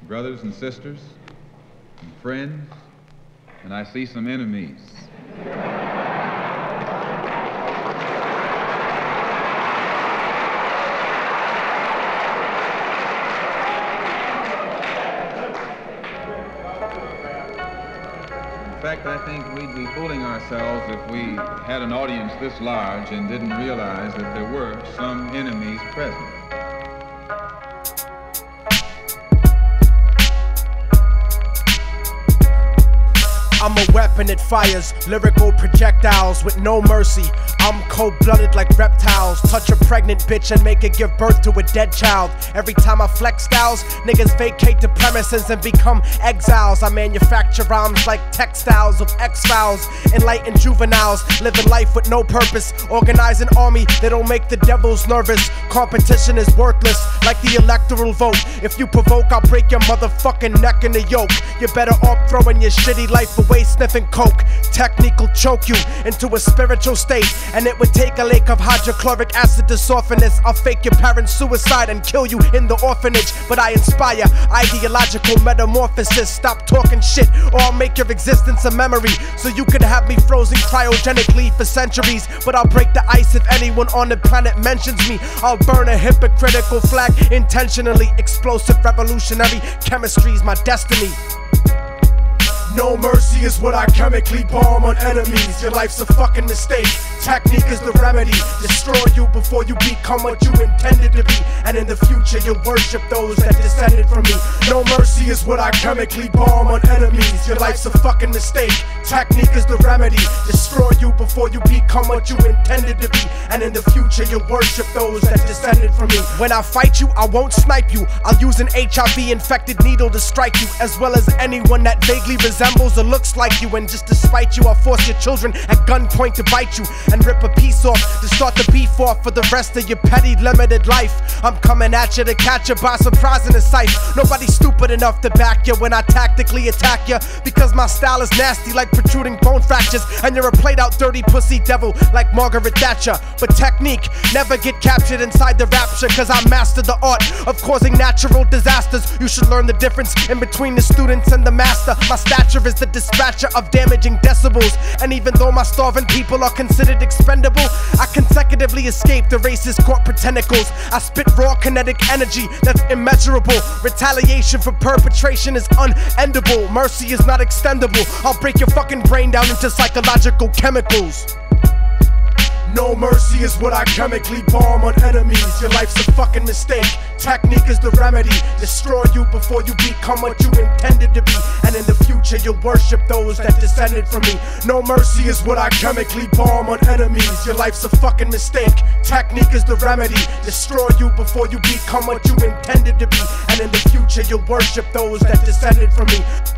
brothers and sisters, and friends, and I see some enemies. In fact, I think we'd be fooling ourselves if we had an audience this large and didn't realize that there were some enemies present. I'm a weapon that fires lyrical projectiles with no mercy. I'm cold-blooded like reptiles. Touch a pregnant bitch and make her give birth to a dead child. Every time I flex styles, niggas vacate the premises and become exiles. I manufacture rhymes like textiles of X-Files. Enlightened juveniles, living life with no purpose. Organize an army that'll make the devils nervous. Competition is worthless, like the electoral vote. If you provoke, I'll break your motherfucking neck in the yoke. You're better off throwing your shitty life away sniffing coke. Technique will choke you into a spiritual state, and it would take a lake of hydrochloric acid to soften this. I'll fake your parents' suicide and kill you in the orphanage, but I inspire ideological metamorphosis. Stop talking shit or I'll make your existence a memory, so you could have me frozen cryogenically for centuries. But I'll break the ice if anyone on the planet mentions me. I'll burn a hypocritical flag intentionally. Explosive revolutionary chemistry's my destiny. No mercy is what I chemically bomb on enemies. Your life's a fucking mistake. Technique is the remedy. Destroy you before you become what you intended to be. And in the future you'll worship those that descended from me. No mercy is what I chemically bomb on enemies. Your life's a fucking mistake. Technique is the remedy. Destroy you before you become what you intended to be. And in the future you'll worship those that descended from me. When I fight you, I won't snipe you. I'll use an HIV-infected needle to strike you, as well as anyone that vaguely resembles or looks like you. And just to spite you, I'll force your children at gunpoint to bite you and rip a piece off to start the beef off for the rest of your petty limited life. I'm coming at you to catch you by surprise in a sight. Nobody's stupid enough to back you when I tactically attack you, because my style is nasty like protruding bone fractures, and you're a played out dirty pussy devil like Margaret Thatcher. But technique never get captured inside the rapture, cause I master the art of causing natural disasters. You should learn the difference in between the students and the master. My stature is the dispatcher of damaging decibels, and even though my starving people are considered expendable, I consecutively escape the racist corporate tentacles. I spit raw kinetic energy that's immeasurable. Retaliation for perpetration is unendable. Mercy is not extendable. I'll break your fucking brain down into psychological chemicals. No mercy is what I chemically bomb on enemies. Your life's a fucking mistake. Technique is the remedy. Destroy you before you become what you intended to be. And in the future you'll worship those that descended from me. No mercy is what I chemically bomb on enemies. Your life's a fucking mistake. Technique is the remedy. Destroy you before you become what you intended to be. And in the future you'll worship those that descended from me.